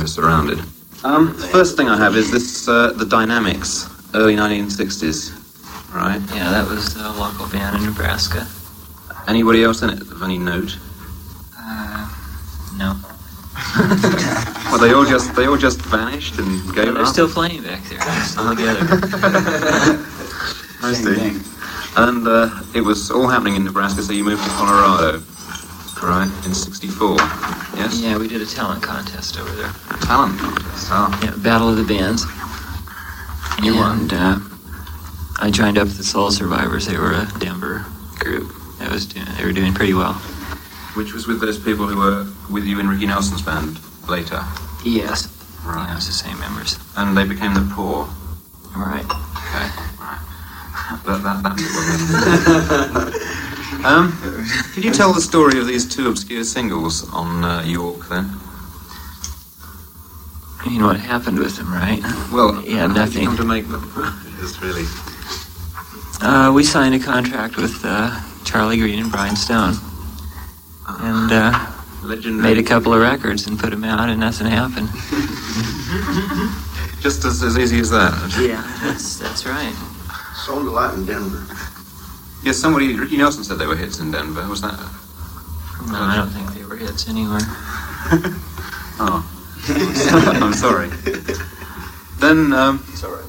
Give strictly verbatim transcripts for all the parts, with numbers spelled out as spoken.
we're surrounded. Um, the first thing I have is this, uh, the Dynamics, early nineteen sixties, right? Yeah, that was the local band in Nebraska. Anybody else in it of any note? Uh, no. Well, they all just they all just vanished and gave Well, they're up? still playing back there. They're still together. I see. And uh, it was all happening in Nebraska, so you moved to Colorado, right, in sixty-four, yes? Yeah, we did a talent contest over there. Talent contest, oh. Yeah, Battle of the Bands. You won. And uh, I joined up with the Soul Survivors. They were a Denver group. That was doing, they were doing pretty well. Which was with those people who were with you in Ricky Nelson's band later? Yes. Right. Yeah, it was the same members. And they became the Poor. Right. Okay. Right. That, that, that um, could you tell the story of these two obscure singles on uh, York, then? You know what happened with them, right? Well, yeah, how did you nothing. come to make them? Just really. Uh, we signed a contract with uh, Charlie Green and Brian Stone. And uh, made a couple of records and put them out, and nothing happened. Just as, as easy as that. Yeah, that's that's right. Sold a lot in Denver. Yes, somebody, Ricky Nelson said they were hits in Denver. Was that? No, I don't think they were hits anywhere. Oh, I'm sorry. Then um, It's all right.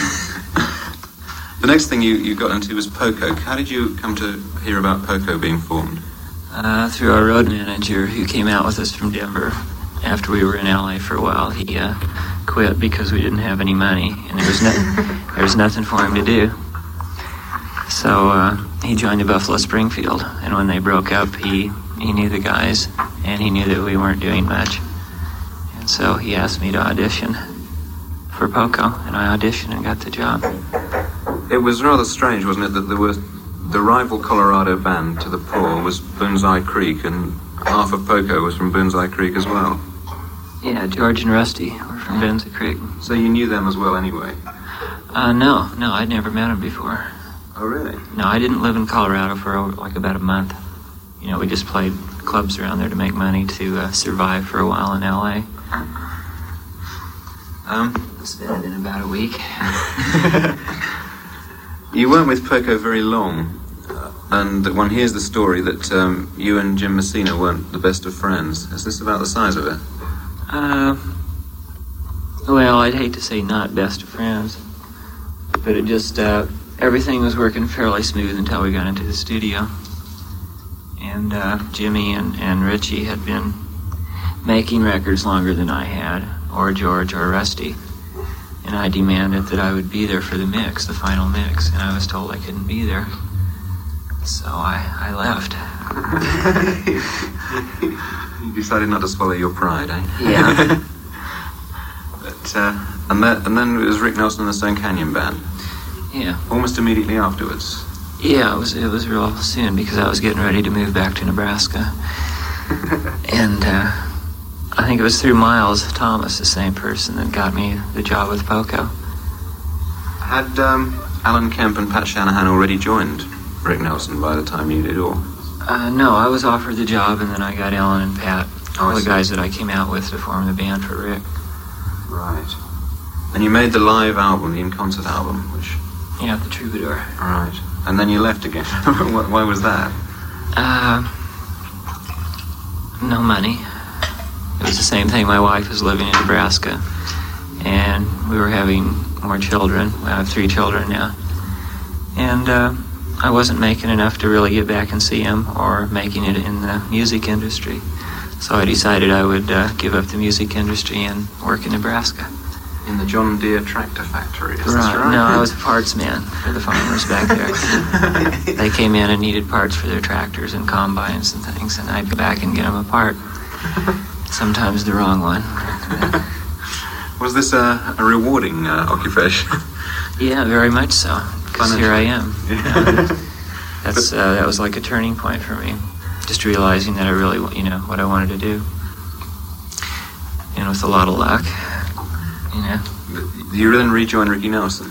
the next thing you, you got into was Poco. How did you come to hear about Poco being formed? Uh, through our road manager, who came out with us from Denver after we were in L A for a while. He uh, quit because we didn't have any money, and there was no, there was nothing for him to do. So uh, he joined the Buffalo Springfield, and when they broke up, he he knew the guys, and he knew that we weren't doing much, and so he asked me to audition for Poco, and I auditioned and got the job. It was rather strange, wasn't it, that there was the rival Colorado band to the Poor was Booneseye Creek, and half of Poco was from Booneseye Creek as well. Yeah, George and Rusty were from Booneseye Creek. So you knew them as well anyway? Uh, no, no, I'd never met him before. Oh, really? No, I didn't live in Colorado for oh, like about a month. You know, we just played clubs around there to make money to uh, survive for a while in L A. Um, spent it in about a week. You weren't with Poco very long, and one hears the story that um, you and Jim Messina weren't the best of friends. Is this about the size of it? Uh, well, I'd hate to say not best of friends, but it just, uh, everything was working fairly smooth until we got into the studio. And uh, Jimmy and, and Richie had been making records longer than I had, or George or Rusty. And I demanded that I would be there for the mix, the final mix, and I was told I couldn't be there. So I, I left. You decided not to swallow your pride, eh? Yeah. but, uh, and, that, and then it was Rick Nelson and the Stone Canyon Band. Yeah. Almost immediately afterwards. Yeah, it was it was real soon because I was getting ready to move back to Nebraska. And uh, I think it was through Miles Thomas, the same person that got me the job with Poco. Had um, Alan Kemp and Pat Shanahan already joined Rick Nelson by the time you did, or? Uh, no, I was offered the job, and then I got Alan and Pat, Oh, all I the see. guys that I came out with to form the band for Rick. Right. And you made the live album, the in-concert album, which... Yeah, the Troubadour. Right. And then you left again. Why why was that? Uh, no money. It was the same thing. My wife was living in Nebraska, and we were having more children. I have three children now. And uh, I wasn't making enough to really get back and see him or making it in the music industry. So I decided I would uh, give up the music industry and work in Nebraska. In the John Deere tractor factory, is Right. this right? No, I was a parts man for the farmers back there. They came in and needed parts for their tractors and combines and things, and I'd go back and get them a part. Sometimes the wrong one. Was this a, a rewarding uh, occupation? Yeah, very much so. Because here I am. Yeah. That's uh, that was like a turning point for me. Just realizing that I really, you know, what I wanted to do. And with a lot of luck, you know. You then rejoined Ricky Nelson?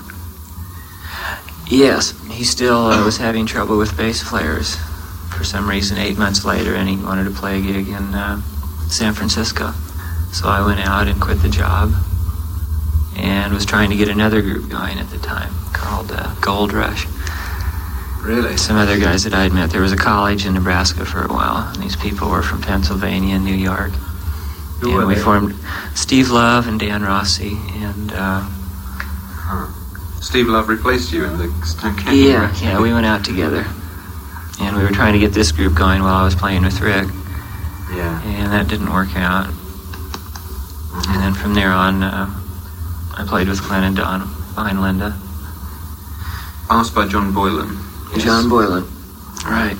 Yes, he still uh, was having trouble with bass players for some reason eight months later, and he wanted to play a gig in uh, San Francisco. So I went out and quit the job and was trying to get another group going at the time called uh, Gold Rush. Really? Some other guys that I had met. There was a college in Nebraska for a while, and these people were from Pennsylvania and New York. Who and were we they? formed Steve Love and Dan Rossi, and uh, Steve Love replaced you in the Stone Canyon. yeah, yeah, we went out together, and we were trying to get this group going while I was playing with Rick, Yeah. and that didn't work out. And then from there on, uh, I played with Glenn and Don behind Linda. Asked by John Boylan. Yes. John Boylan. Right.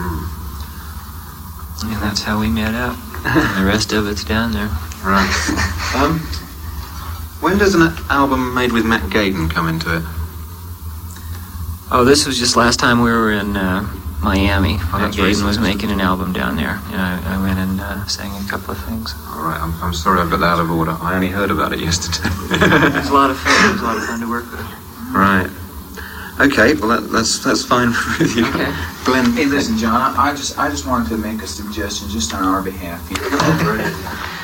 Mm. And that's how we met up. And the rest of it's down there. Right. um, when does an album made with Matt Gaden come into it? Oh, this was just last time we were in uh, Miami. Oh, Matt that's Gaden recent. was making an album down there, and I, I went and uh, sang a couple of things. All right, I'm, I'm sorry I got that out of order. I only heard about it yesterday. It was a lot of fun. It was a lot of fun to work with. Right. Okay, well that, that's that's fine with you. Okay. Glenn. Hey, listen, John. I, I just I just wanted to make a suggestion, just on our behalf here.